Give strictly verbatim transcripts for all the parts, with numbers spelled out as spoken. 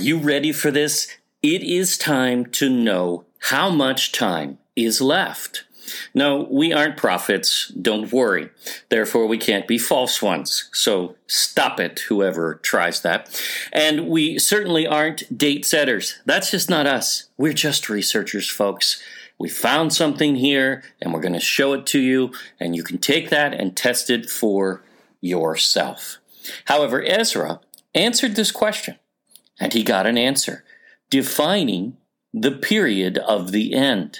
you ready for this? It is time to know how much time is left. No, we aren't prophets, don't worry. Therefore, we can't be false ones. So stop it, whoever tries that. And we certainly aren't date setters. That's just not us. We're just researchers, folks. We found something here, and we're going to show it to you, and you can take that and test it for yourself. However, Ezra answered this question, and he got an answer, defining the period of the end.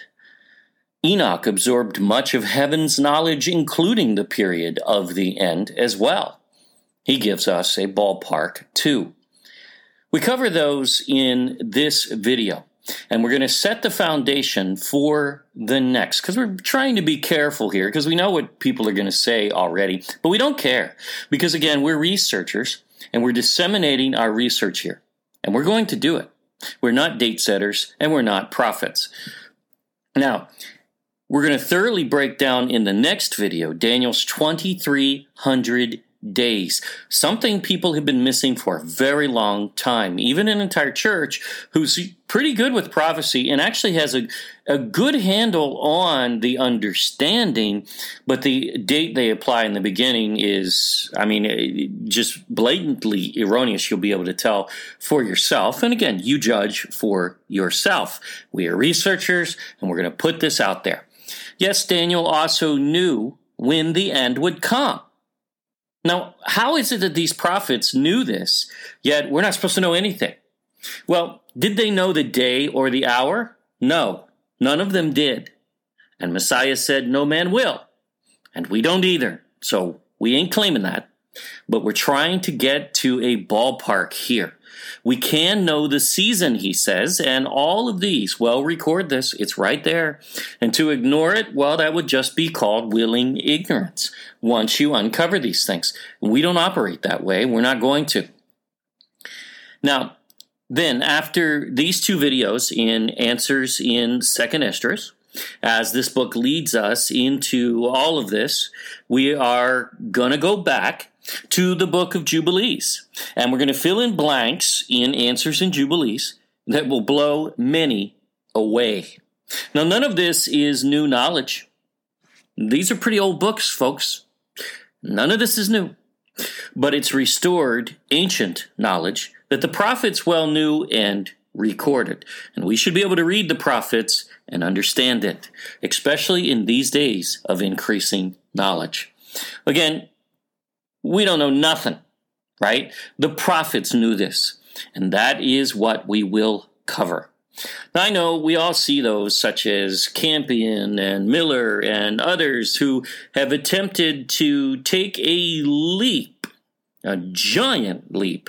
Enoch absorbed much of heaven's knowledge, including the period of the end as well. He gives us a ballpark, too. We cover those in this video, and we're going to set the foundation for the next, because we're trying to be careful here, because we know what people are going to say already, but we don't care, because, again, we're researchers, and we're disseminating our research here, and we're going to do it. We're not date setters, and we're not prophets. Now, we're going to thoroughly break down in the next video Daniel's twenty-three hundred days, something people have been missing for a very long time. Even an entire church who's pretty good with prophecy and actually has a, a good handle on the understanding, but the date they apply in the beginning is, I mean, just blatantly erroneous. You'll be able to tell for yourself. And again, you judge for yourself. We are researchers, and we're going to put this out there. Yes, Daniel also knew when the end would come. Now, how is it that these prophets knew this, yet we're not supposed to know anything? Well, did they know the day or the hour? No, none of them did. And Messiah said, no man will. And we don't either. So we ain't claiming that. But we're trying to get to a ballpark here. We can know the season, he says, and all of these, well, record this. It's right there. And to ignore it, well, that would just be called willing ignorance once you uncover these things. We don't operate that way. We're not going to. Now, then, after these two videos in Answers in Second Esdras, as this book leads us into all of this, we are going to go back to the book of Jubilees. And we're going to fill in blanks in Answers in Jubilees that will blow many away. Now, none of this is new knowledge. These are pretty old books, folks. None of this is new. But it's restored ancient knowledge that the prophets well knew and recorded. And we should be able to read the prophets and understand it, especially in these days of increasing knowledge. Again, we don't know nothing, right? The prophets knew this, and that is what we will cover. Now, I know we all see those such as Campion and Miller and others who have attempted to take a leap, a giant leap,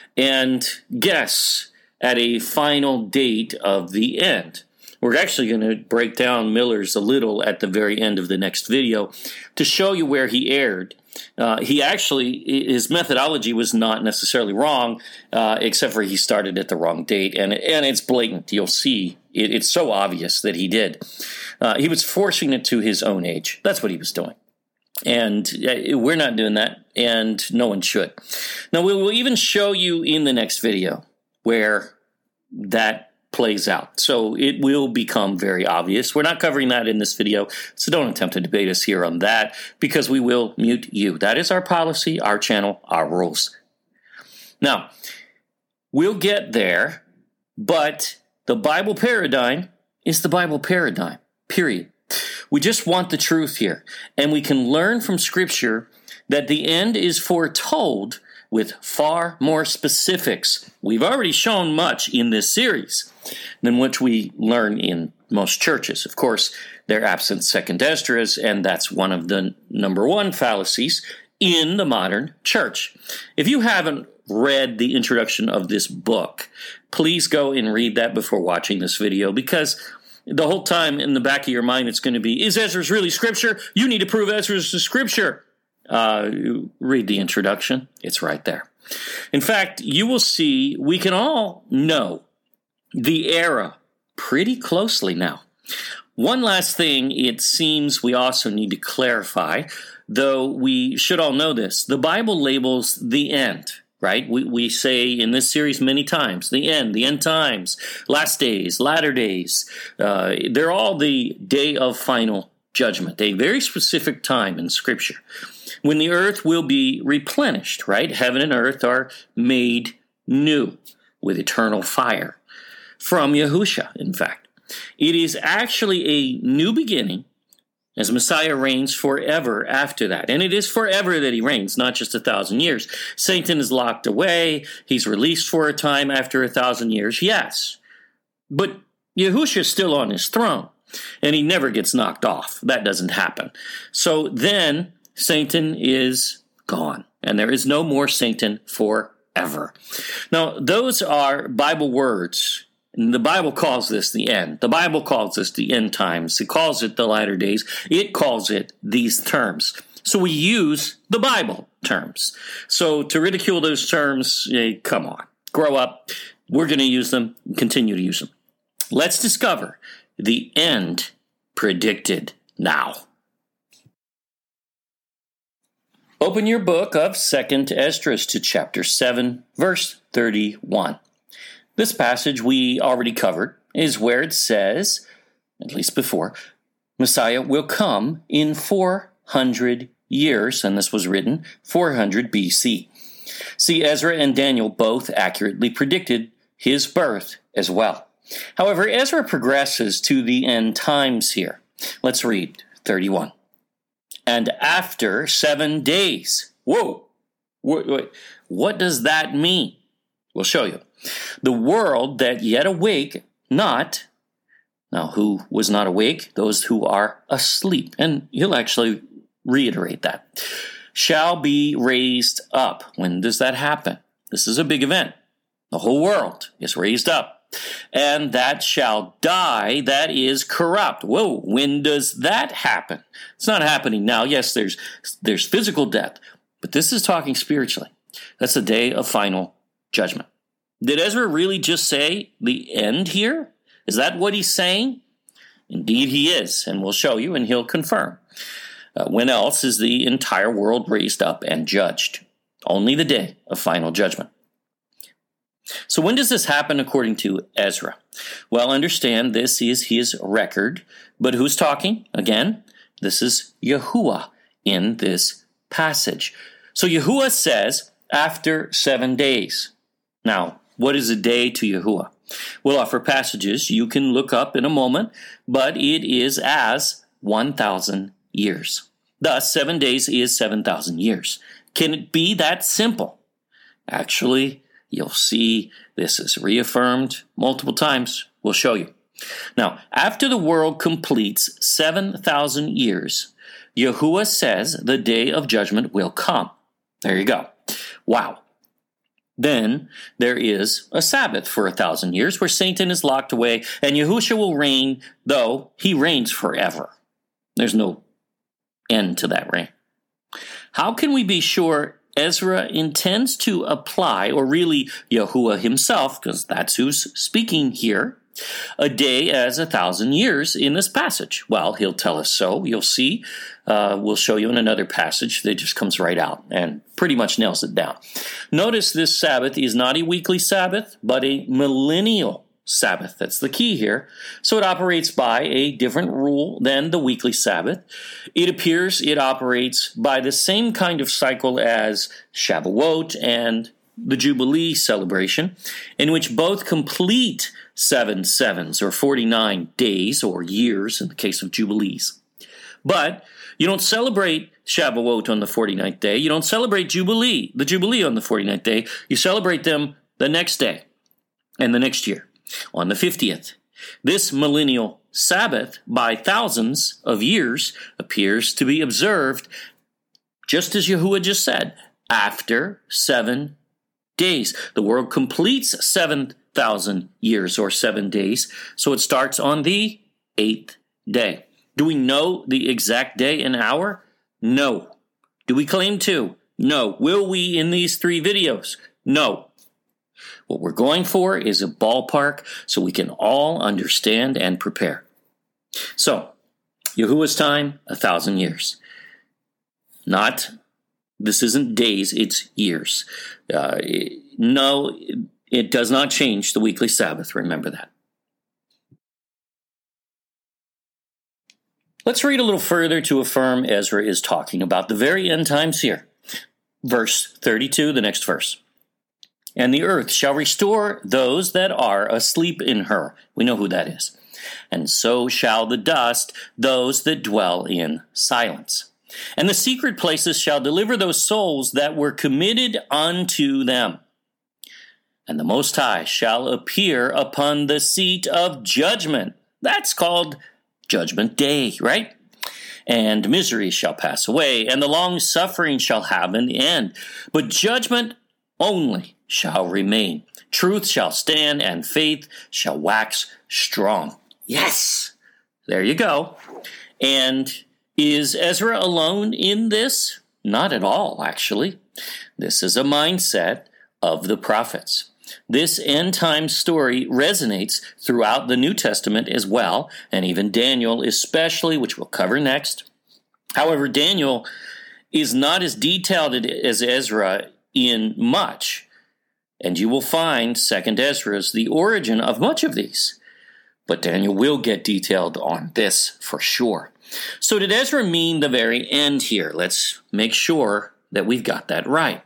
and guess at a final date of the end. We're actually going to break down Miller's a little at the very end of the next video to show you where he erred. Uh, he actually, his methodology was not necessarily wrong, uh, except for he started at the wrong date, and and it's blatant. You'll see, it, it's so obvious that he did. Uh, he was forcing it to his own age. That's what he was doing. And uh, we're not doing that, and no one should. Now, we will even show you in the next video where that plays out. So it will become very obvious. We're not covering that in this video, so don't attempt to debate us here on that, because we will mute you. That is our policy, our channel, our rules. Now, we'll get there, but the Bible paradigm is the Bible paradigm, period. We just want the truth here, and we can learn from Scripture that the end is foretold with far more specifics. We've already shown much in this series than which we learn in most churches. Of course, they're absent Second Esdras, and that's one of the number one fallacies in the modern church. If you haven't read the introduction of this book, please go and read that before watching this video, because the whole time in the back of your mind it's going to be, is Esdras really Scripture? You need to prove Esdras is Scripture. Uh, read the introduction. It's right there. In fact, you will see we can all know the era pretty closely now. One last thing it seems we also need to clarify, though we should all know this. The Bible labels the end, right? We, we say in this series many times, the end, the end times, last days, latter days. Uh, they're all the day of final judgment, a very specific time in Scripture when the earth will be replenished, right? Heaven and earth are made new with eternal fire from Yahusha, in fact. It is actually a new beginning as Messiah reigns forever after that. And it is forever that he reigns, not just a thousand years. Satan is locked away. He's released for a time after a thousand years, yes. But Yahusha is still on his throne, and he never gets knocked off. That doesn't happen. So then Satan is gone, and there is no more Satan forever. Now, those are Bible words. And the Bible calls this the end. The Bible calls this the end times. It calls it the latter days. It calls it these terms. So we use the Bible terms. So to ridicule those terms, eh, come on, grow up. We're going to use them and continue to use them. Let's discover the end predicted now. Open your book of Second Esdras to chapter seven, verse thirty-one. This passage we already covered is where it says, at least before, Messiah will come in four hundred years, and this was written four hundred B C. See, Ezra and Daniel both accurately predicted his birth as well. However, Ezra progresses to the end times here. Let's read thirty-one. And after seven days. Whoa! Wait, wait. What does that mean? We'll show you. The world that yet awake, not, now who was not awake? Those who are asleep. And he'll actually reiterate that. Shall be raised up. When does that happen? This is a big event. The whole world is raised up. And that shall die, that is corrupt. Whoa, when does that happen? It's not happening now. Yes, there's there's physical death, but this is talking spiritually. That's the day of final judgment. Did Ezra really just say the end here? Is that what he's saying? Indeed he is, and we'll show you, and he'll confirm. Uh, when else is the entire world raised up and judged? Only the day of final judgment. So when does this happen according to Ezra? Well, understand this is his record, but who's talking? Again, this is Yahuwah in this passage. So Yahuwah says, after seven days. Now, what is a day to Yahuwah? We'll offer passages you can look up in a moment, but it is as one thousand years. Thus, seven days is seven thousand years. Can it be that simple? Actually, you'll see this is reaffirmed multiple times. We'll show you. Now, after the world completes seven thousand years, Yahuwah says the day of judgment will come. There you go. Wow. Then there is a Sabbath for a thousand years where Satan is locked away and Yahusha will reign, though he reigns forever. There's no end to that reign. How can we be sure Ezra intends to apply, or really Yahuwah himself, because that's who's speaking here, a day as a thousand years in this passage? Well, he'll tell us so. You'll see. Uh, we'll show you in another passage that just comes right out and pretty much nails it down. Notice this Sabbath is not a weekly Sabbath, but a millennial Sabbath. That's the key here. So it operates by a different rule than the weekly Sabbath. It appears it operates by the same kind of cycle as Shavuot and the Jubilee celebration, in which both complete seven sevens, or forty-nine days or years in the case of Jubilees. But you don't celebrate Shavuot on the forty-ninth day. You don't celebrate Jubilee, the Jubilee on the forty-ninth day. You celebrate them the next day and the next year on the fiftieth. This millennial Sabbath, by thousands of years, appears to be observed, just as Yahuwah just said, after seven days. The world completes seven thousand years or seven days, so it starts on the eighth day. Do we know the exact day and hour? No. Do we claim to? No. Will we in these three videos? No. What we're going for is a ballpark so we can all understand and prepare. So, Yahuwah's time, a thousand years. Not This isn't days, it's years. Uh, no, it does not change the weekly Sabbath. Remember that. Let's read a little further to affirm Ezra is talking about the very end times here. Verse thirty-two, the next verse. And the earth shall restore those that are asleep in her. We know who that is. And so shall the dust those that dwell in silence. And the secret places shall deliver those souls that were committed unto them. And the Most High shall appear upon the seat of judgment. That's called Judgment Day, right? And misery shall pass away, and the long suffering shall have an end. But judgment only shall remain. Truth shall stand, and faith shall wax strong. Yes! There you go. And is Ezra alone in this? Not at all, actually. This is a mindset of the prophets. This end-time story resonates throughout the New Testament as well, and even Daniel especially, which we'll cover next. However, Daniel is not as detailed as Ezra in much, and you will find Second Ezra's the origin of much of these. But Daniel will get detailed on this for sure. So did Ezra mean the very end here? Let's make sure that we've got that right.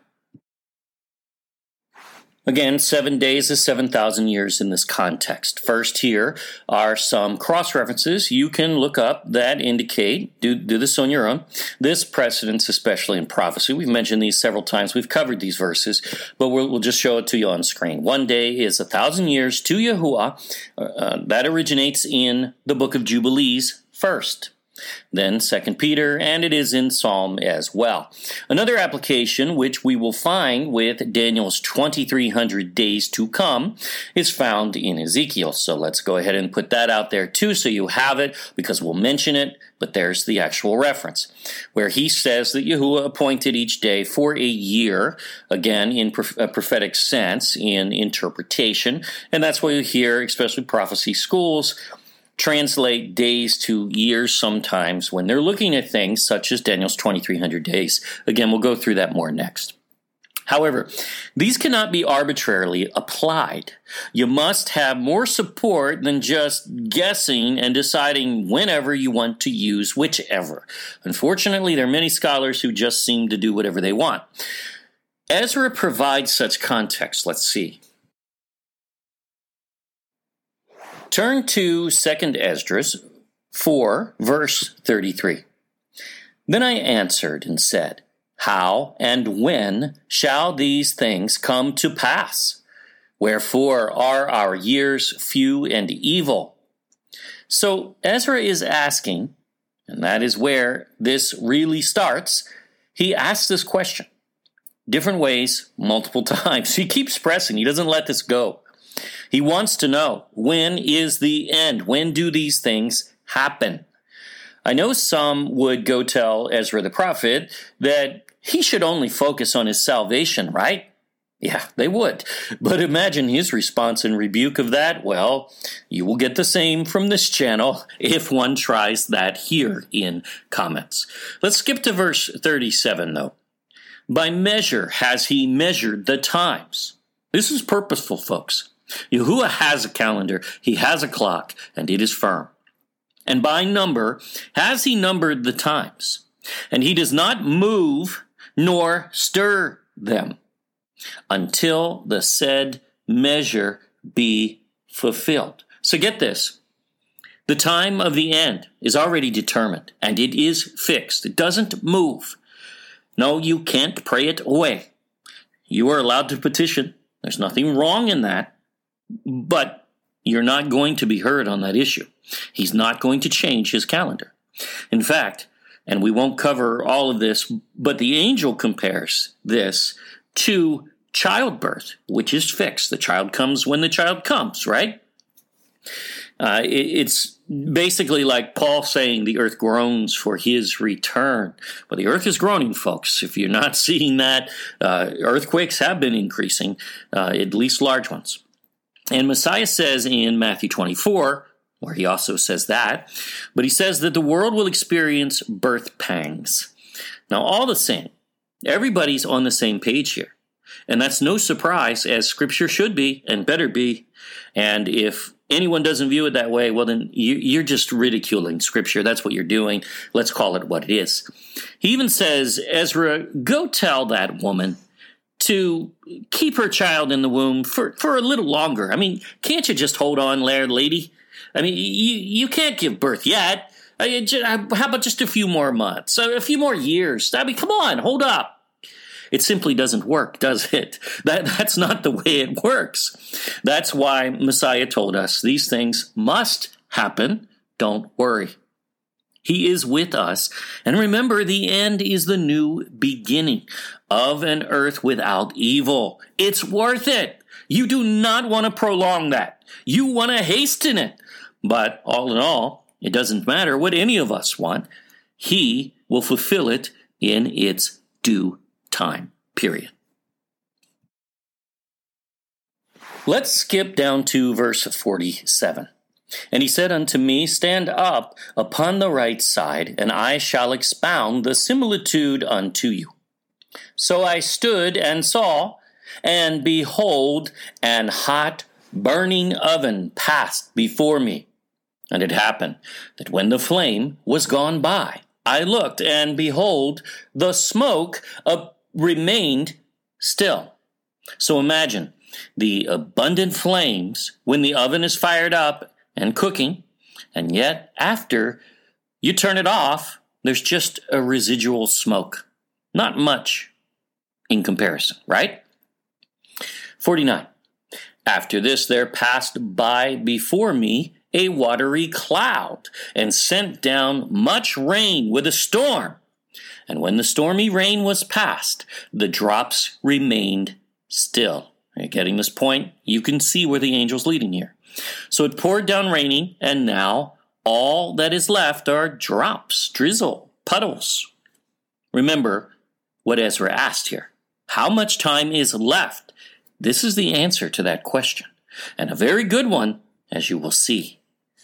Again, seven days is seven thousand years in this context. First, here are some cross-references you can look up that indicate, do, do this on your own, this precedence, especially in prophecy. We've mentioned these several times. We've covered these verses, but we'll, we'll just show it to you on screen. One day is a thousand years to Yahuwah. Uh, that originates in the book of Jubilees first. Then Second Peter, and it is in Psalm as well. Another application, which we will find with Daniel's twenty-three hundred days to come, is found in Ezekiel. So let's go ahead and put that out there too, so you have it, because we'll mention it, but there's the actual reference, where he says that Yahuwah appointed each day for a year, again, in a prophetic sense, in interpretation, and that's why you hear, especially prophecy schools, translate days to years sometimes when they're looking at things such as Daniel's twenty-three hundred days. Again, we'll go through that more next. However, these cannot be arbitrarily applied. You must have more support than just guessing and deciding whenever you want to use whichever. Unfortunately, there are many scholars who just seem to do whatever they want. Ezra provides such context. Let's see. Turn to Second Esdras four, verse thirty-three. Then I answered and said, How and when shall these things come to pass? Wherefore are our years few and evil? So Ezra is asking, and that is where this really starts, he asks this question. Different ways, multiple times. He keeps pressing. He doesn't let this go. He wants to know, when is the end? When do these things happen? I know some would go tell Ezra the prophet that he should only focus on his salvation, right? Yeah, they would. But imagine his response and rebuke of that. Well, you will get the same from this channel if one tries that here in comments. Let's skip to verse thirty-seven, though. By measure has he measured the times. This is purposeful, folks. Yahuwah has a calendar, he has a clock, and it is firm. And by number has he numbered the times, and he does not move nor stir them until the said measure be fulfilled. So get this. The time of the end is already determined, and it is fixed. It doesn't move. No, you can't pray it away. You are allowed to petition. There's nothing wrong in that. But you're not going to be heard on that issue. He's not going to change his calendar. In fact, and we won't cover all of this, but the angel compares this to childbirth, which is fixed. The child comes when the child comes, right? Uh, it, it's basically like Paul saying the earth groans for his return. But the earth is groaning, folks. If you're not seeing that, uh, earthquakes have been increasing, uh, at least large ones. And Messiah says in Matthew twenty-four, where he also says that, but he says that the world will experience birth pangs. Now, all the same, Everybody's on the same page here. And that's no surprise, as Scripture should be and better be. And if anyone doesn't view it that way, well, then you're just ridiculing Scripture. That's what you're doing. Let's call it what it is. He even says, Ezra, go tell that woman to keep her child in the womb for, for a little longer. I mean, can't you just hold on there, lady? I mean, you, you can't give birth yet. I, how about just a few more months, a few more years? I mean, come on, hold up. It simply doesn't work, does it? That, that's not the way it works. That's why Messiah told us these things must happen. Don't worry. He is with us. And remember, the end is the new beginning of an earth without evil. It's worth it. You do not want to prolong that. You want to hasten it. But all in all, it doesn't matter what any of us want. He will fulfill it in its due time, period. Let's skip down to verse forty-seven. And he said unto me, stand up upon the right side, and I shall expound the similitude unto you. So I stood and saw, and behold, an hot burning oven passed before me. And it happened that when the flame was gone by, I looked, and behold, the smoke uh, remained still. So imagine the abundant flames when the oven is fired up and cooking, and yet after you turn it off, there's just a residual smoke. Not much in comparison, right? forty-nine. After this there passed by before me a watery cloud, and sent down much rain with a storm. And when the stormy rain was past, the drops remained still. Are you getting this point? You can see where the angel's leading here. So it poured down raining, and now all that is left are drops, drizzle, puddles. Remember what Ezra asked here. How much time is left? This is the answer to that question, and a very good one, as you will see.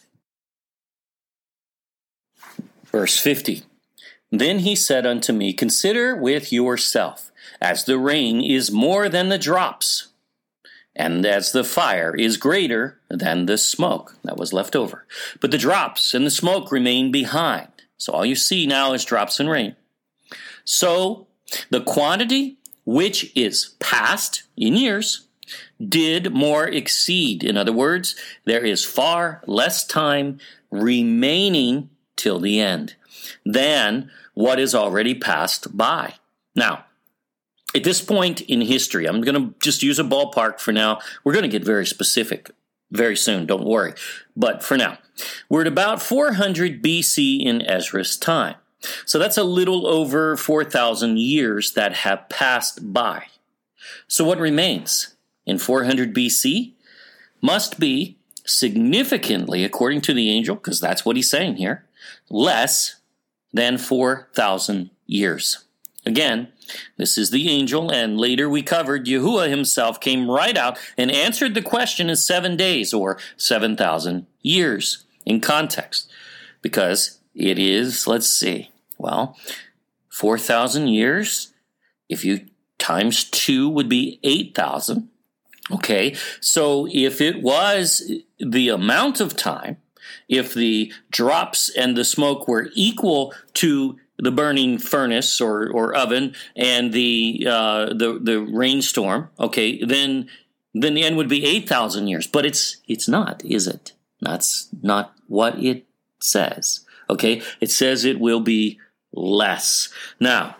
Verse fifty. Then he said unto me, consider with yourself, as the rain is more than the drops, and as the fire is greater than the smoke that was left over. But the drops and the smoke remain behind. So all you see now is drops and rain. So the quantity which is past in years did more exceed. In other words, there is far less time remaining till the end than what is already passed by. Now, at this point in history, I'm going to just use a ballpark for now. We're going to get very specific very soon, don't worry. But for now, we're at about four hundred B C in Ezra's time. So that's a little over four thousand years that have passed by. So what remains in four hundred B C must be significantly, according to the angel, because that's what he's saying here, less than four thousand years. Again, this is the angel, and later we covered Yahuwah himself came right out and answered the question in seven days, or seven thousand years in context. Because it is, let's see, well, four thousand years, if you times two would be eight thousand. Okay, so if it was the amount of time, if the drops and the smoke were equal to the burning furnace or, or oven and the uh, the the rainstorm, okay, then then the end would be eight thousand years. But it's it's not, is it? That's not what it says. Okay, it says it will be less. Now,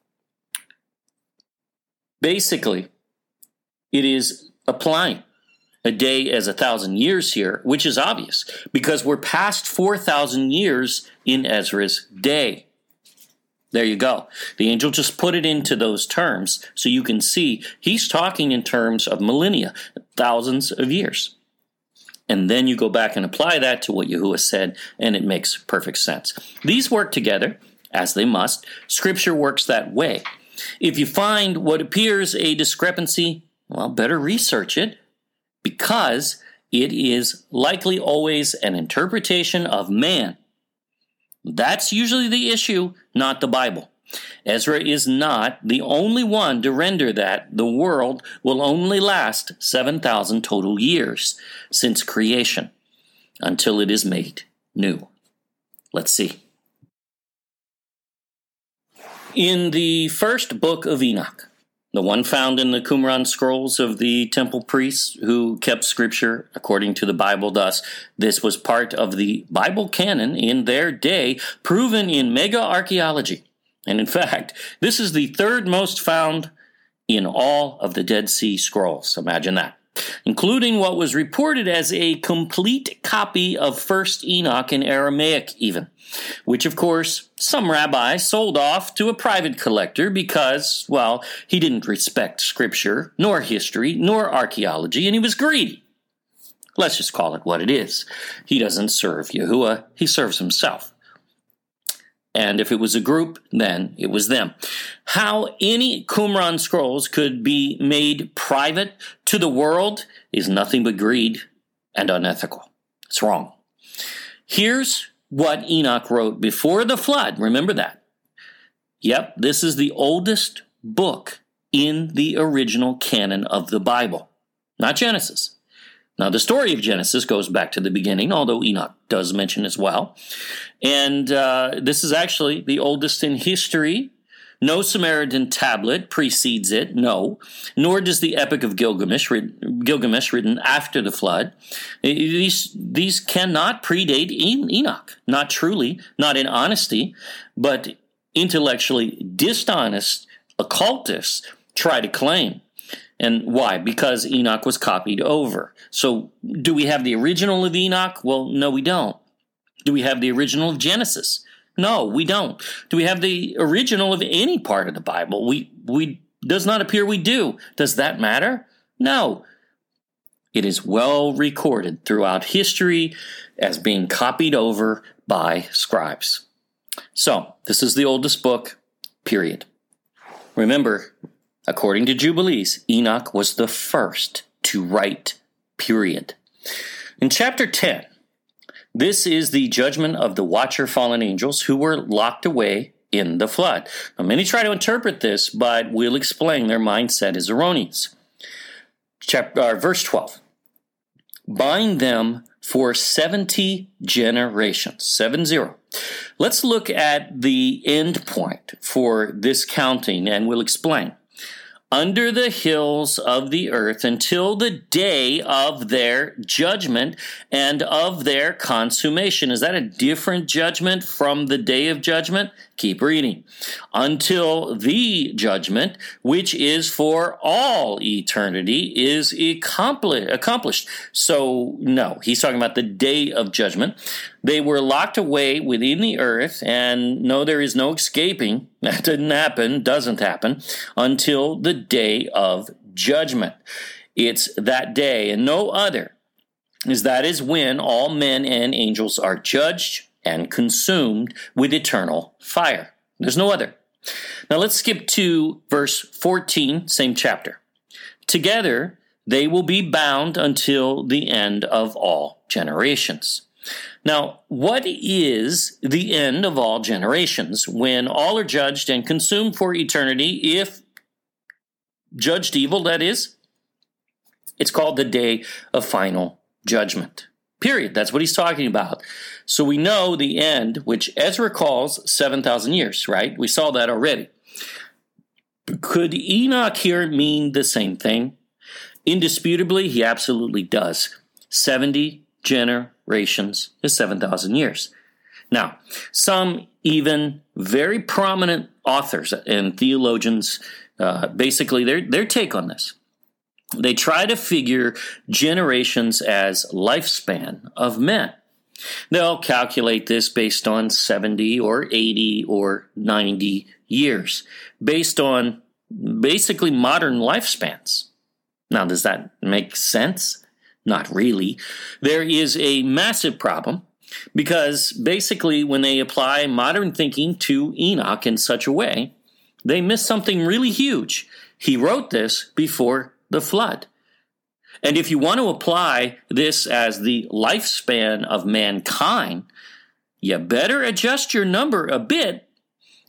basically, it is applying a day as a thousand years here, which is obvious because we're past four thousand years in Ezra's day. There you go. The angel just put it into those terms so you can see he's talking in terms of millennia, thousands of years. And then you go back and apply that to what Yahuwah said, and it makes perfect sense. These work together, as they must. Scripture works that way. If you find what appears a discrepancy, well, better research it, because it is likely always an interpretation of man. That's usually the issue, not the Bible. Ezra is not the only one to render that the world will only last seven thousand total years since creation until it is made new. Let's see. In the first book of Enoch, the one found in the Qumran scrolls of the temple priests who kept scripture according to the Bible, thus, this was part of the Bible canon in their day, proven in mega archaeology. And in fact, this is the third most found in all of the Dead Sea Scrolls. Imagine that. Including what was reported as a complete copy of First Enoch in Aramaic even, which of course some rabbi sold off to a private collector because, well, he didn't respect scripture, nor history, nor archaeology, and he was greedy. Let's just call it what it is. He doesn't serve Yahuwah, he serves himself. And if it was a group, then it was them. How any Qumran scrolls could be made private to the world is nothing but greed and unethical. It's wrong. Here's what Enoch wrote before the flood. Remember that. Yep, this is the oldest book in the original canon of the Bible, not Genesis. Now, the story of Genesis goes back to the beginning, although Enoch does mention as well. And uh, this is actually the oldest in history. No Samaritan tablet precedes it, no. Nor does the Epic of Gilgamesh, written, Gilgamesh written after the flood. These, these cannot predate Enoch. Not truly, not in honesty, but intellectually dishonest occultists try to claim. And why? Because Enoch was copied over. So do we have the original of Enoch? Well, no, we don't. Do we have the original of Genesis? No, we don't. Do we have the original of any part of the Bible? We we does not appear we do. Does that matter? No. It is well recorded throughout history as being copied over by scribes. So, this is the oldest book, period. Remember, according to Jubilees, Enoch was the first to write, period. In chapter ten, this is the judgment of the watcher fallen angels who were locked away in the flood. Now, many try to interpret this, but we'll explain their mindset is erroneous. Chapter, uh, verse twelve. Bind them for seventy generations. Seven zero. Let's look at the end point for this counting, and we'll explain. Under the hills of the earth until the day of their judgment and of their consummation. Is that a different judgment from the day of judgment? Keep reading. Until the judgment, which is for all eternity, is accomplished. So, no, he's talking about the day of judgment. They were locked away within the earth, and no, there is no escaping. That didn't happen, doesn't happen, until the day of judgment. It's that day and no other, is that is when all men and angels are judged and consumed with eternal fire. There's no other. Now let's skip to verse fourteen, same chapter. Together they will be bound until the end of all generations. Now, what is the end of all generations when all are judged and consumed for eternity, if judged evil, that is? It's called the day of final judgment. Period. That's what he's talking about. So we know the end, which Ezra calls seven thousand years, right? We saw that already. Could Enoch here mean the same thing? Indisputably, he absolutely does. seventy generations is seven thousand years. Now, some even very prominent authors and theologians, uh, basically their, their take on this, they try to figure generations as lifespan of men. They'll calculate this based on seventy or eighty or ninety years, based on basically modern lifespans. Now, does that make sense? Not really. There is a massive problem because basically when they apply modern thinking to Enoch in such a way, they miss something really huge. He wrote this before the flood. And if you want to apply this as the lifespan of mankind, you better adjust your number a bit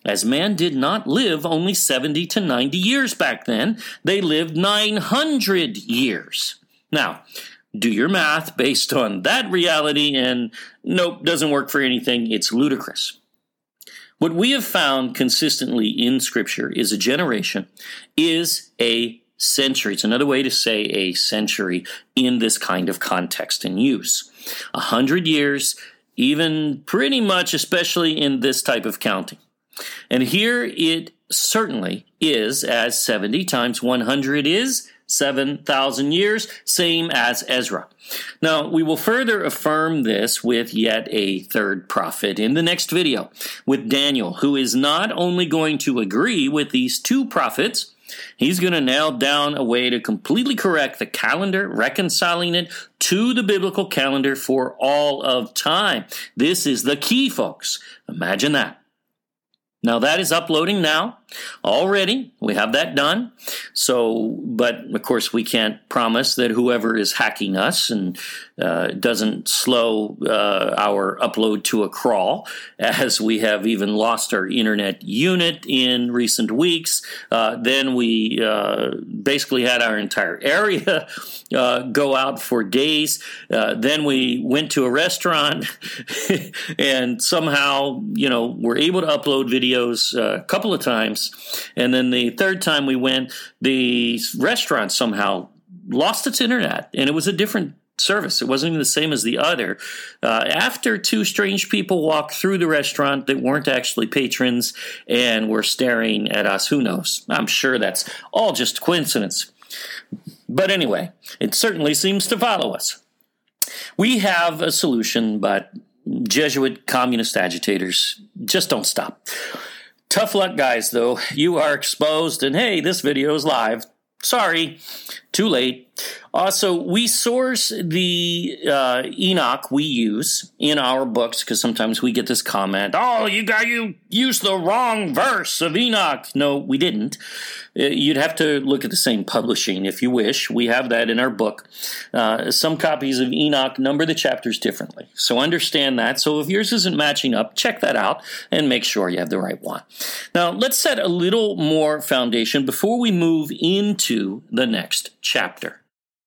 as man did not live only seventy to ninety years back then. They lived nine hundred years. Now, do your math based on that reality, and nope, doesn't work for anything. It's ludicrous. What we have found consistently in Scripture is a generation is a century. It's another way to say a century in this kind of context and use. A hundred years, even pretty much, especially in this type of counting. And here it certainly is, as seventy times one hundred is seven thousand years, same as Ezra. Now, we will further affirm this with yet a third prophet in the next video, with Daniel, who is not only going to agree with these two prophets, he's going to nail down a way to completely correct the calendar, reconciling it to the biblical calendar for all of time. This is the key, folks. Imagine that. Now, that is uploading now. Already, we have that done. So, but of course, we can't promise that whoever is hacking us and uh, doesn't slow uh, our upload to a crawl, as we have even lost our internet unit in recent weeks. Uh, then we uh, basically had our entire area uh, go out for days. Uh, then we went to a restaurant and somehow, you know, were able to upload videos uh, a couple of times. And then the third time we went, the restaurant somehow lost its internet, and it was a different service. It wasn't even the same as the other. Uh, after two strange people walked through the restaurant that weren't actually patrons and were staring at us, who knows? I'm sure that's all just coincidence. But anyway, it certainly seems to follow us. We have a solution, but Jesuit communist agitators just don't stop. Tough luck, guys, though. You are exposed, and hey, this video is live. Sorry, too late. Also, we source the uh, Enoch we use in our books, because sometimes we get this comment, oh, you got you used the wrong verse of Enoch. No, we didn't. You'd have to look at the same publishing if you wish. We have that in our book. Uh, some copies of Enoch number the chapters differently. So understand that. So if yours isn't matching up, check that out and make sure you have the right one. Now, let's set a little more foundation before we move into the next chapter.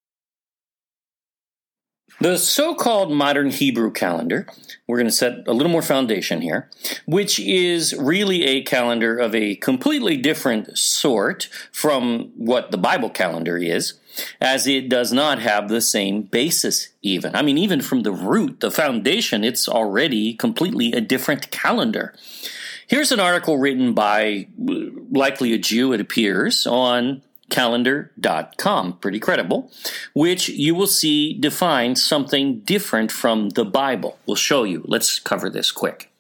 The so-called modern Hebrew calendar, we're going to set a little more foundation here, which is really a calendar of a completely different sort from what the Bible calendar is, as it does not have the same basis even. I mean, even from the root, the foundation, it's already completely a different calendar. Here's an article written by, likely a Jew, it appears, on calendar dot com, pretty credible, which you will see defines something different from the Bible. We'll show you. Let's cover this quick.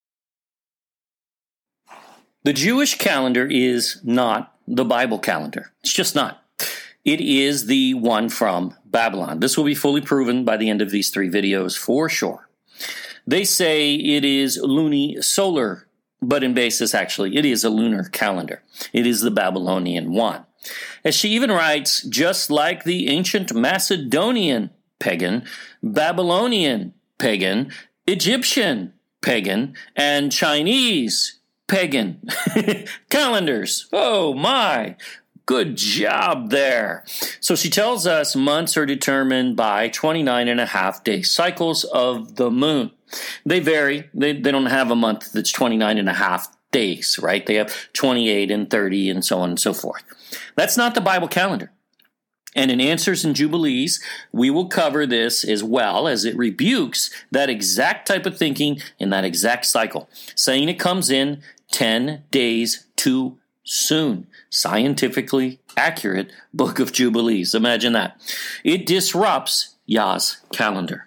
The Jewish calendar is not the Bible calendar. It's just not. It is the one from Babylon. This will be fully proven by the end of these three videos for sure. They say it is luni-solar, but in basis, actually, it is a lunar calendar. It is the Babylonian one. As she even writes, just like the ancient Macedonian pagan, Babylonian pagan, Egyptian pagan, and Chinese pagan calendars. Oh my, good job there. So she tells us months are determined by twenty-nine and a half day cycles of the moon. They vary. They, they don't have a month that's twenty-nine and a half days, right? They have twenty-eight and thirty and so on and so forth. That's not the Bible calendar. And in Answers and Jubilees, we will cover this as well, as it rebukes that exact type of thinking in that exact cycle, saying it comes in ten days too soon. Scientifically accurate Book of Jubilees. Imagine that. It disrupts Yah's calendar.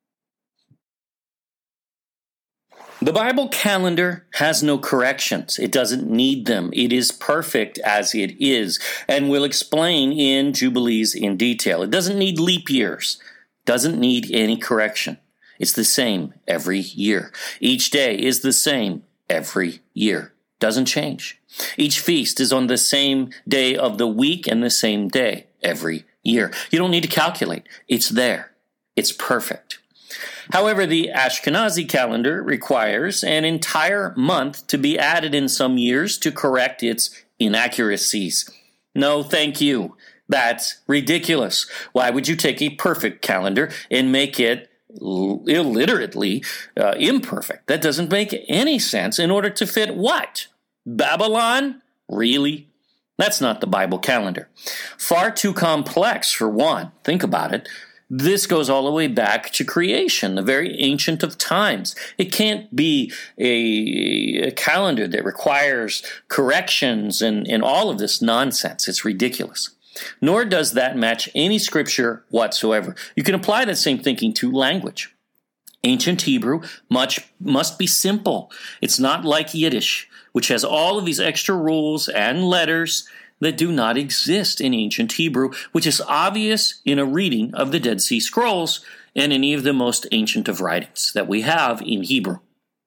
The Bible calendar has no corrections. It doesn't need them. It is perfect as it is, and we'll explain in Jubilees in detail. It doesn't need leap years. Doesn't need any correction. It's the same every year. Each day is the same every year. Doesn't change. Each feast is on the same day of the week and the same day every year. You don't need to calculate. It's there. It's perfect. However, the Ashkenazi calendar requires an entire month to be added in some years to correct its inaccuracies. No, thank you. That's ridiculous. Why would you take a perfect calendar and make it illiterately uh, imperfect? That doesn't make any sense. In order to fit what? Babylon? Really? That's not the Bible calendar. Far too complex, for one. Think about it. This goes all the way back to creation, the very ancient of times. It can't be a, a calendar that requires corrections and, and all of this nonsense. It's ridiculous. Nor does that match any scripture whatsoever. You can apply that same thinking to language. Ancient Hebrew much must be simple. It's not like Yiddish, which has all of these extra rules and letters that do not exist in ancient Hebrew, which is obvious in a reading of the Dead Sea Scrolls and any of the most ancient of writings that we have in Hebrew.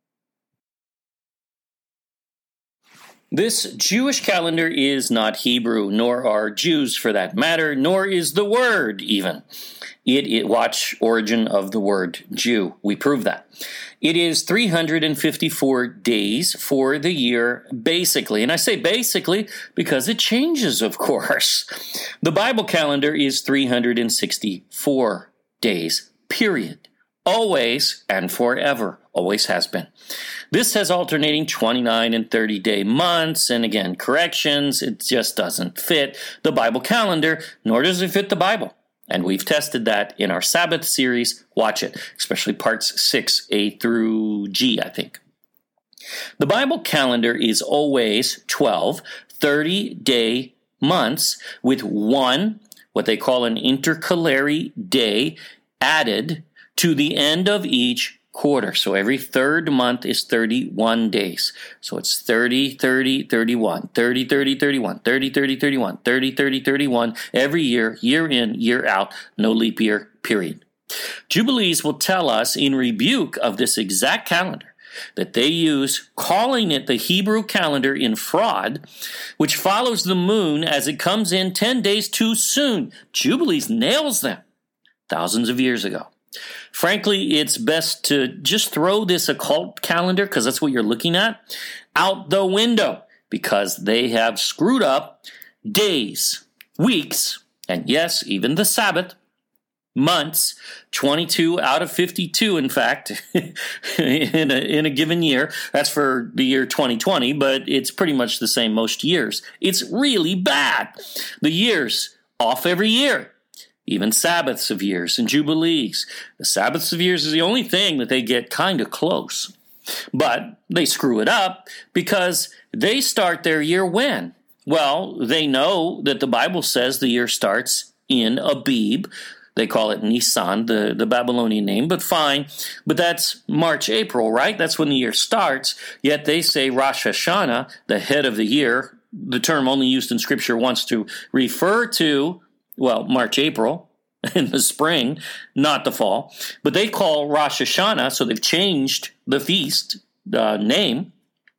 This Jewish calendar is not Hebrew, nor are Jews for that matter, nor is the word even. It, it watch origin of the word Jew. We prove that. It is three hundred fifty-four days for the year, basically. And I say basically because it changes, of course. The Bible calendar is three hundred sixty-four days, period. Always and forever. Always has been. This has alternating twenty-nine and thirty day months, and again, corrections. It just doesn't fit the Bible calendar, nor does it fit the Bible. And we've tested that in our Sabbath series. Watch it, especially parts six, A through G, I think. The Bible calendar is always twelve thirty day months with one, what they call an intercalary day, added to the end of each quarter. So every third month is thirty-one days. So it's thirty, thirty, thirty-one, thirty, thirty, thirty-one, thirty, thirty, thirty-one, thirty, thirty, thirty-one, every year, year in, year out, no leap year, period. Jubilees will tell us in rebuke of this exact calendar that they use, calling it the Hebrew calendar in fraud, which follows the moon as it comes in ten days too soon. Jubilees nails them thousands of years ago. Frankly, it's best to just throw this occult calendar, because that's what you're looking at, out the window, because they have screwed up days, weeks, and yes, even the Sabbath, months, twenty-two out of fifty-two, in fact, in, a, in a given year. That's for the year twenty twenty, but it's pretty much the same most years. It's really bad. The years off every year. Even Sabbaths of years and Jubilees. The Sabbaths of years is the only thing that they get kind of close. But they screw it up because they start their year when? Well, they know that the Bible says the year starts in Abib. They call it Nisan, the, the Babylonian name, but fine. But that's March, April, right? That's when the year starts. Yet they say Rosh Hashanah, the head of the year, the term only used in Scripture wants to refer to, well, March, April, in the spring, not the fall. But they call Rosh Hashanah, so they've changed the feast uh, name.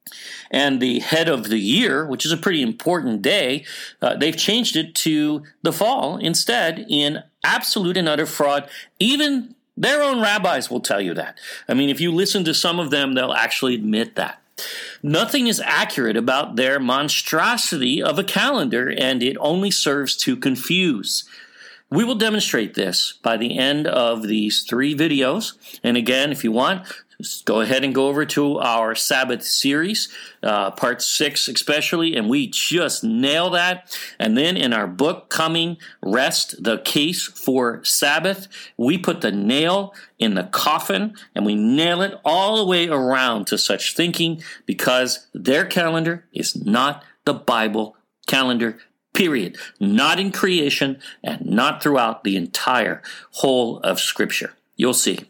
And the head of the year, which is a pretty important day, uh, they've changed it to the fall instead, in absolute and utter fraud. Even their own rabbis will tell you that. I mean, if you listen to some of them, they'll actually admit that. Nothing is accurate about their monstrosity of a calendar, and it only serves to confuse. We will demonstrate this by the end of these three videos. And again, if you want, just go ahead and go over to our Sabbath series, uh, part six especially, and we just nail that. And then in our book coming, Rest, the Case for Sabbath, we put the nail in the coffin and we nail it all the way around to such thinking, because their calendar is not the Bible calendar, period. Not in creation and not throughout the entire whole of Scripture. You'll see.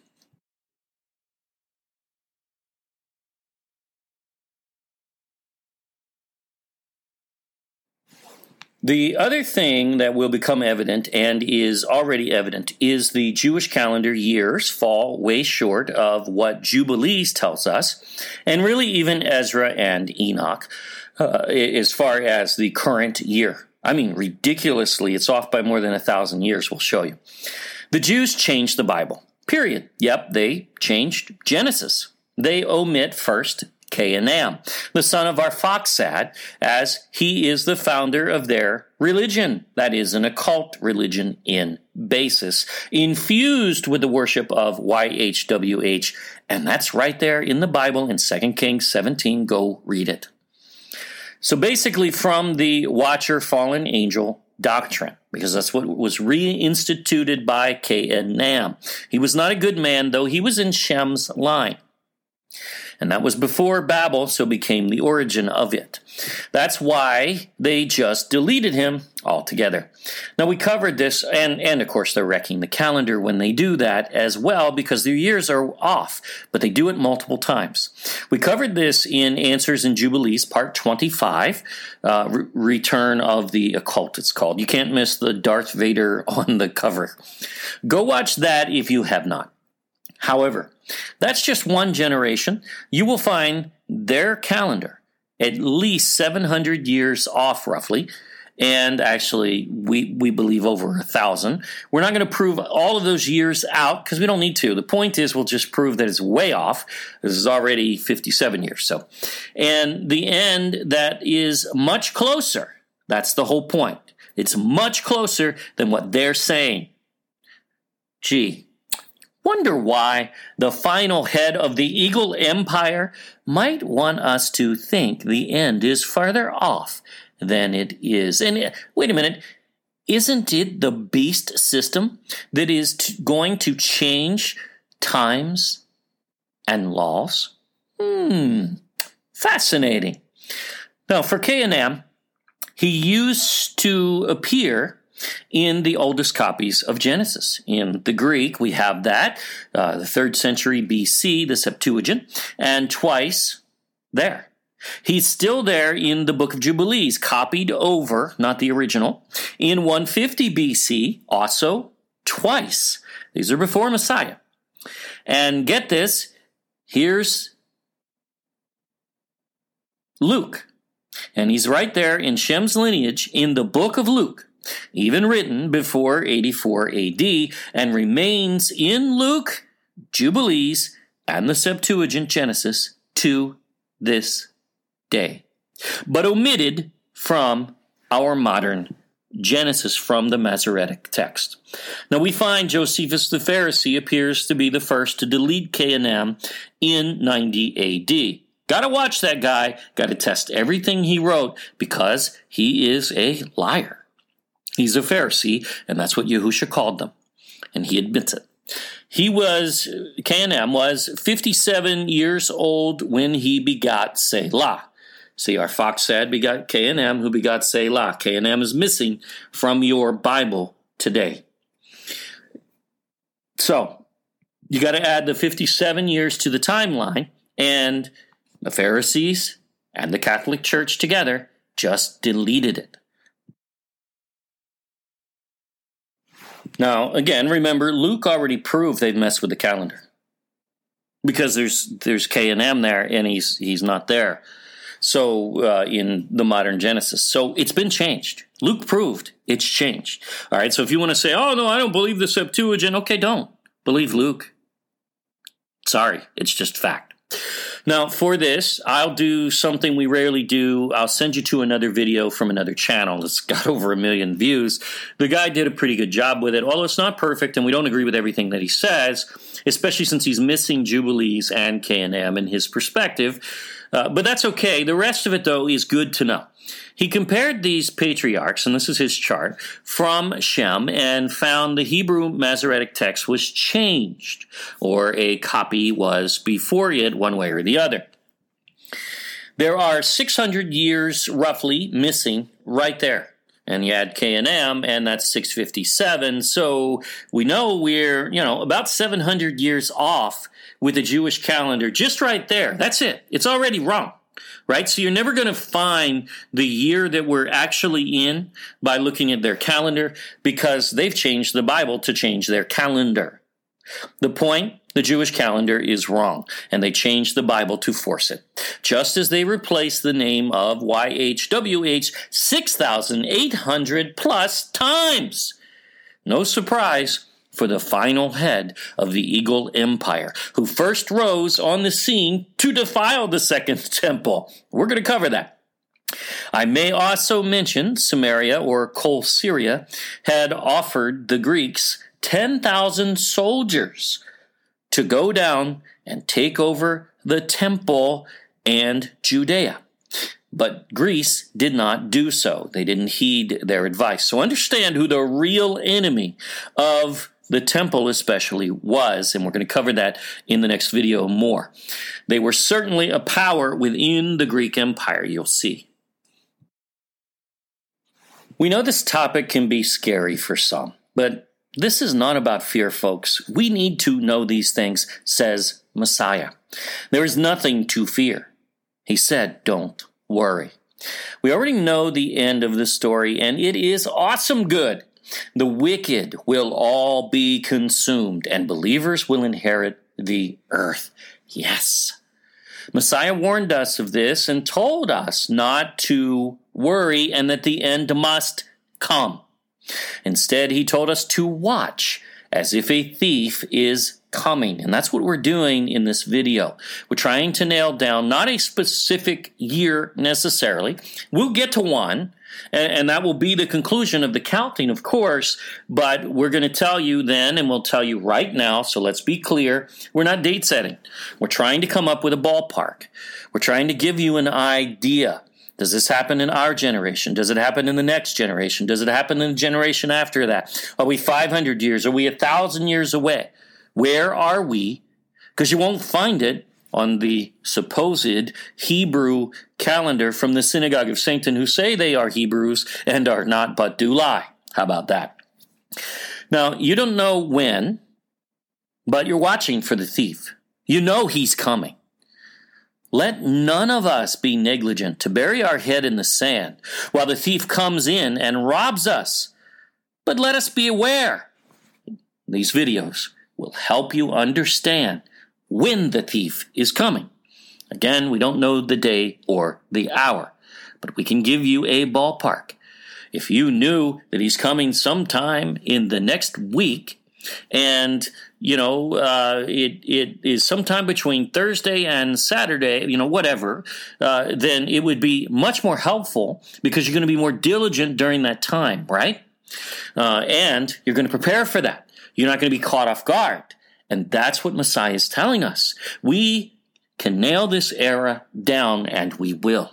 The other thing that will become evident, and is already evident, is the Jewish calendar years fall way short of what Jubilees tells us, and really even Ezra and Enoch, uh, as far as the current year. I mean, ridiculously, it's off by more than a thousand years, we'll show you. The Jews changed the Bible. period. Yep, they changed Genesis. They omit first Cainam, the son of Arphaxad, as he is the founder of their religion. That is an occult religion in basis, infused with the worship of Y H W H, and that's right there in the Bible in Second Kings seventeen. Go read it. So basically from the Watcher Fallen Angel doctrine, because that's what was reinstituted by Cainam. He was not a good man, though he was in Shem's line. And that was before Babel, so became the origin of it. That's why they just deleted him altogether. Now, we covered this, and, and of course, they're wrecking the calendar when they do that as well, because their years are off, but they do it multiple times. We covered this in Answers and Jubilees, part twenty-five, uh, Re- Return of the Occult, it's called. You can't miss the Darth Vader on the cover. Go watch that if you have not. However, that's just one generation. You will find their calendar at least seven hundred years off, roughly, and actually, we, we believe over a thousand. We're not going to prove all of those years out because we don't need to. The point is we'll just prove that it's way off. This is already fifty-seven years. So, and the end that is much closer. That's the whole point. It's much closer than what they're saying. Gee. Wonder why the final head of the Eagle Empire might want us to think the end is farther off than it is. And wait a minute, isn't it the beast system that is t- going to change times and laws? Hmm, fascinating. Now, for Cainam, he used to appear in the oldest copies of Genesis. In the Greek, we have that, uh, the third century B C, the Septuagint, and twice there. He's still there in the Book of Jubilees, copied over, not the original, in one fifty B C, also twice. These are before Messiah. And get this, here's Luke. And he's right there in Shem's lineage in the Book of Luke, even written before eighty-four A D, and remains in Luke, Jubilees, and the Septuagint Genesis to this day, but omitted from our modern Genesis, from the Masoretic text. Now we find Josephus the Pharisee appears to be the first to delete Cainam in ninety A D. Gotta watch that guy, gotta test everything he wrote, because he is a liar. He's a Pharisee, and that's what Yahusha called them, and he admits it. He was, Cainam was fifty-seven years old when he begot Selah. See, Arphaxad begot Cainam, who begot Selah. Cainam is missing from your Bible today. So, you got to add the fifty-seven years to the timeline, and the Pharisees and the Catholic Church together just deleted it. Now, again, remember, Luke already proved they've messed with the calendar, because there's there's Cainam there, and he's he's not there. So uh, in the modern Genesis, so it's been changed. Luke proved it's changed. All right. So if you want to say, "Oh no, I don't believe the Septuagint," okay, don't believe Luke. Sorry, it's just fact. Now, for this, I'll do something we rarely do. I'll send you to another video from another channel that's got over a million views. The guy did a pretty good job with it, although it's not perfect, and we don't agree with everything that he says, especially since he's missing Jubilees and Cainam in his perspective. Uh, but that's okay. The rest of it, though, is good to know. He compared these patriarchs, and this is his chart, from Shem, and found the Hebrew Masoretic text was changed, or a copy was before it, one way or the other. There are six hundred years, roughly, missing right there. And you add Cainam, and that's six fifty-seven. So we know we're, you know, about seven hundred years off with the Jewish calendar, just right there. That's it. It's already wrong. Right? So you're never going to find the year that we're actually in by looking at their calendar, because they've changed the Bible to change their calendar. The point, the Jewish calendar is wrong, and they changed the Bible to force it. Just as they replaced the name of Y H W H six thousand eight hundred plus times. No surprise, for the final head of the Eagle Empire, who first rose on the scene to defile the Second Temple. We're going to cover that. I may also mention Samaria, or Colsyria, had offered the Greeks ten thousand soldiers to go down and take over the temple and Judea. But Greece did not do so. They didn't heed their advice. So understand who the real enemy of the temple especially was, and we're going to cover that in the next video more. They were certainly a power within the Greek Empire, you'll see. We know this topic can be scary for some, but this is not about fear, folks. We need to know these things, says Messiah. There is nothing to fear. He said, don't worry. We already know the end of the story, and it is awesome good. The wicked will all be consumed, and believers will inherit the earth. Yes. Messiah warned us of this and told us not to worry and that the end must come. Instead, he told us to watch as if a thief is coming. And that's what we're doing in this video. We're trying to nail down not a specific year necessarily. We'll get to one, and, and that will be the conclusion of the counting, of course. But we're going to tell you then, and we'll tell you right now, so let's be clear, we're not date setting. We're trying to come up with a ballpark. We're trying to give you an idea. Does this happen in our generation? Does it happen in the next generation? Does it happen in the generation after that? Are we five hundred years? Are we one thousand years away? Where are we? Because you won't find it on the supposed Hebrew calendar from the Synagogue of Satan, who say they are Hebrews and are not but do lie. How about that? Now, you don't know when, but you're watching for the thief. You know he's coming. Let none of us be negligent to bury our head in the sand while the thief comes in and robs us. But let us be aware. These videos will help you understand when the thief is coming. Again, we don't know the day or the hour, but we can give you a ballpark. If you knew that he's coming sometime in the next week, and, you know, uh, it it is sometime between Thursday and Saturday, you know, whatever, uh, then it would be much more helpful because you're going to be more diligent during that time, right? Uh, and you're going to prepare for that. You're not going to be caught off guard. And that's what Messiah is telling us. We can nail this era down, and we will.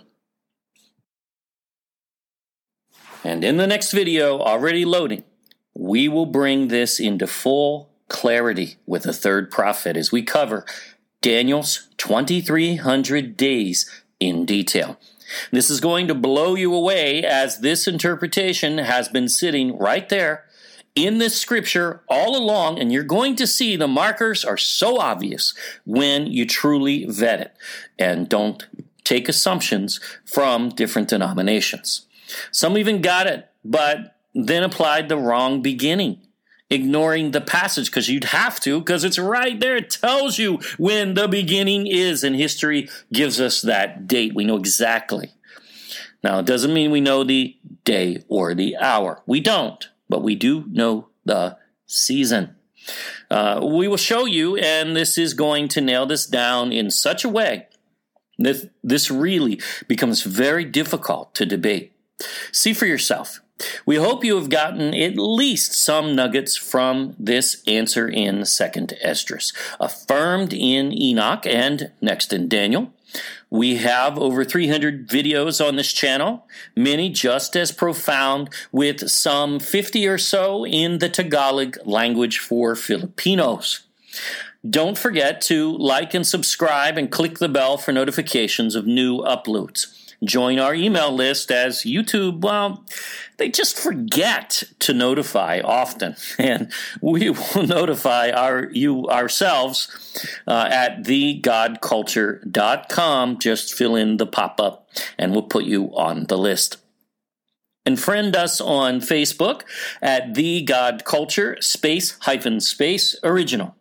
And in the next video, already loading, we will bring this into full clarity with a third prophet as we cover Daniel's twenty-three hundred days in detail. This is going to blow you away, as this interpretation has been sitting right there in this scripture all along, and you're going to see the markers are so obvious when you truly vet it. And don't take assumptions from different denominations. Some even got it, but then applied the wrong beginning, ignoring the passage, because you'd have to, because it's right there. It tells you when the beginning is, and history gives us that date. We know exactly. Now, it doesn't mean we know the day or the hour. We don't, but we do know the season. Uh, we will show you, and this is going to nail this down in such a way that this really becomes very difficult to debate. See for yourself. We hope you have gotten at least some nuggets from this answer in Second Esdras, affirmed in Enoch and next in Daniel. We have over three hundred videos on this channel, many just as profound, with some fifty or so in the Tagalog language for Filipinos. Don't forget to like and subscribe and click the bell for notifications of new uploads. Join our email list, as YouTube, well, they just forget to notify often, and we will notify our you ourselves uh, at the god culture dot com. Just fill in the pop-up, and we'll put you on the list. And friend us on Facebook at The God Culture, space, hyphen, space, original.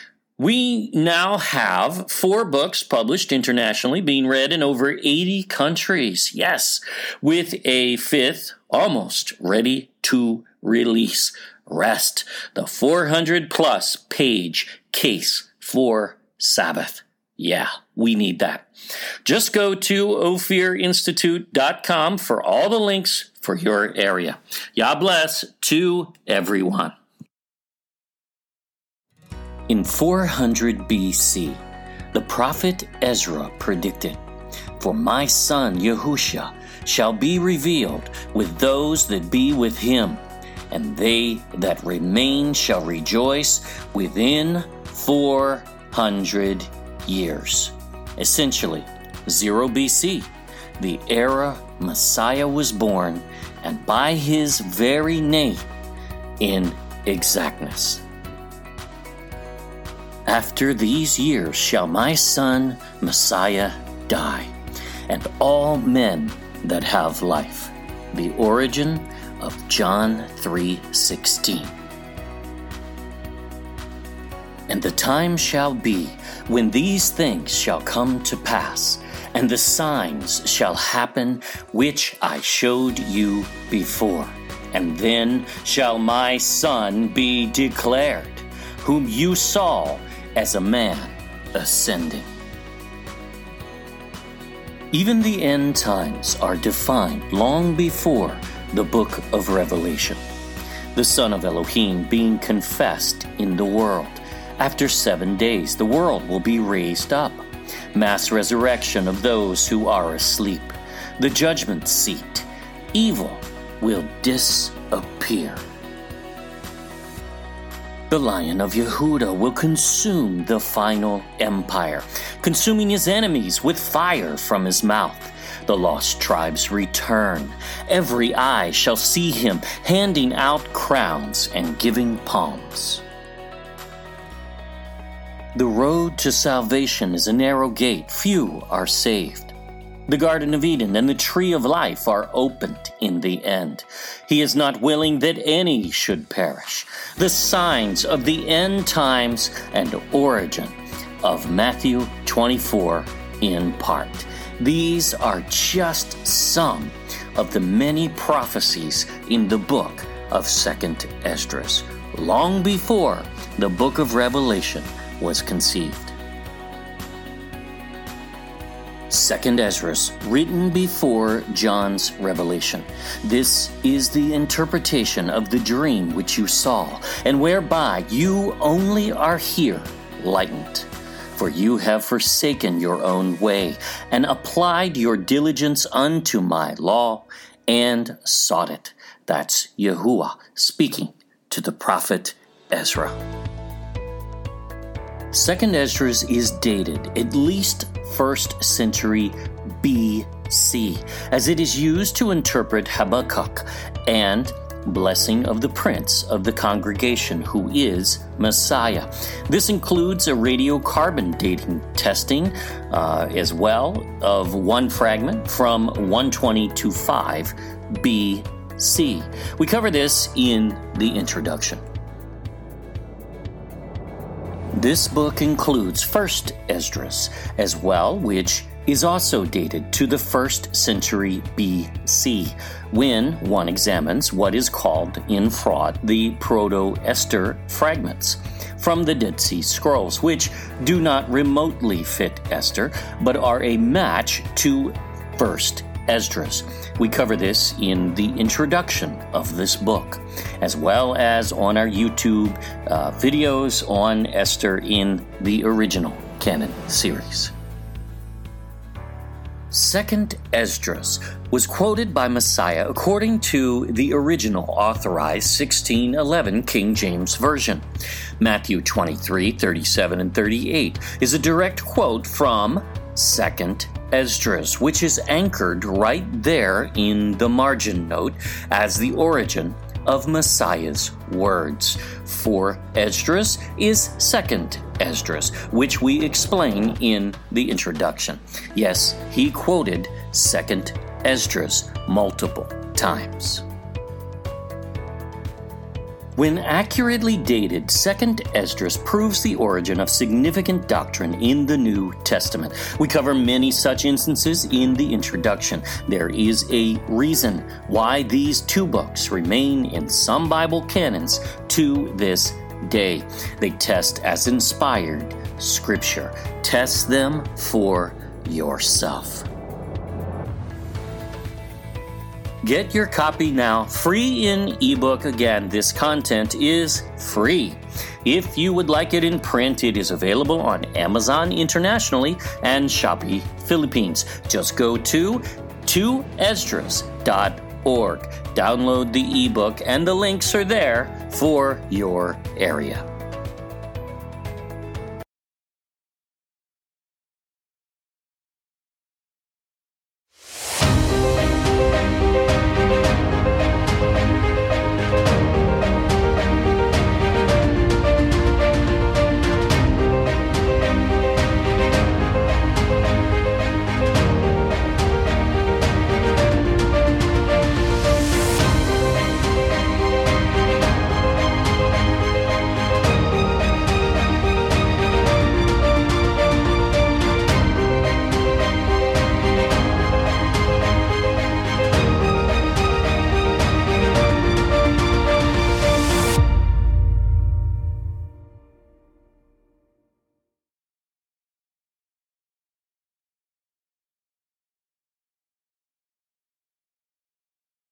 We now have four books published internationally, being read in over eighty countries. Yes, with a fifth almost ready to release. rest, the four hundred plus page case for Sabbath. Yeah, we need that. Just go to ophir institute dot com for all the links for your area. Yah bless to everyone. In four hundred B C, the prophet Ezra predicted, "For my son Yahushua shall be revealed with those that be with him, and they that remain shall rejoice within four hundred years." Essentially, zero B C, the era Messiah was born, and by his very name, in exactness. "After these years shall my son Messiah die, and all men that have life." The origin of John three sixteen. "And the time shall be when these things shall come to pass, and the signs shall happen which I showed you before. And then shall my Son be declared, whom you saw as a man ascending." Even the end times are defined long before the book of Revelation. The Son of Elohim being confessed in the world. After seven days, the world will be raised up. Mass resurrection of those who are asleep. The judgment seat. Evil will disappear. The Lion of Yehudah will consume the final empire, consuming his enemies with fire from his mouth. The lost tribes return. Every eye shall see him, handing out crowns and giving palms. The road to salvation is a narrow gate. Few are saved. The Garden of Eden and the Tree of Life are opened in the end. He is not willing that any should perish. The signs of the end times and origin of Matthew twenty-four in part. These are just some of the many prophecies in the book of Second Esdras, long before the book of Revelation was conceived. Second Esdras, written before John's revelation. This is the interpretation of the dream which you saw, and whereby you only are here lightened. For you have forsaken your own way, and applied your diligence unto my law, and sought it. That's Yahuwah speaking to the prophet Ezra. Second Esdras is dated at least first century B C, as it is used to interpret Habakkuk and blessing of the prince of the congregation, who is Messiah. This includes a radiocarbon dating testing uh, as well of one fragment from one twenty to five B C. We cover this in the introduction. This book includes First Esdras as well, which is also dated to the first century B C, when one examines what is called in fraud the Proto-Esther fragments from the Dead Sea Scrolls, which do not remotely fit Esther, but are a match to First Esdras. We cover this in the introduction of this book, as well as on our YouTube uh, videos on Esther in the original canon series. Second Esdras was quoted by Messiah according to the original authorized sixteen eleven King James Version. Matthew twenty-three, thirty-seven, and thirty-eight is a direct quote from Second Esdras, which is anchored right there in the margin note as the origin of Messiah's words. For Esdras is Second Esdras, which we explain in the introduction. Yes, he quoted Second Esdras multiple times. When accurately dated, Second Esdras proves the origin of significant doctrine in the New Testament. We cover many such instances in the introduction. There is a reason why these two books remain in some Bible canons to this day. They test as inspired Scripture. Test them for yourself. Get your copy now, free in ebook. Again, this content is free. If you would like it in print, it is available on Amazon internationally and Shopee Philippines. Just go to two esdras dot org. Download the ebook and the links are there for your area.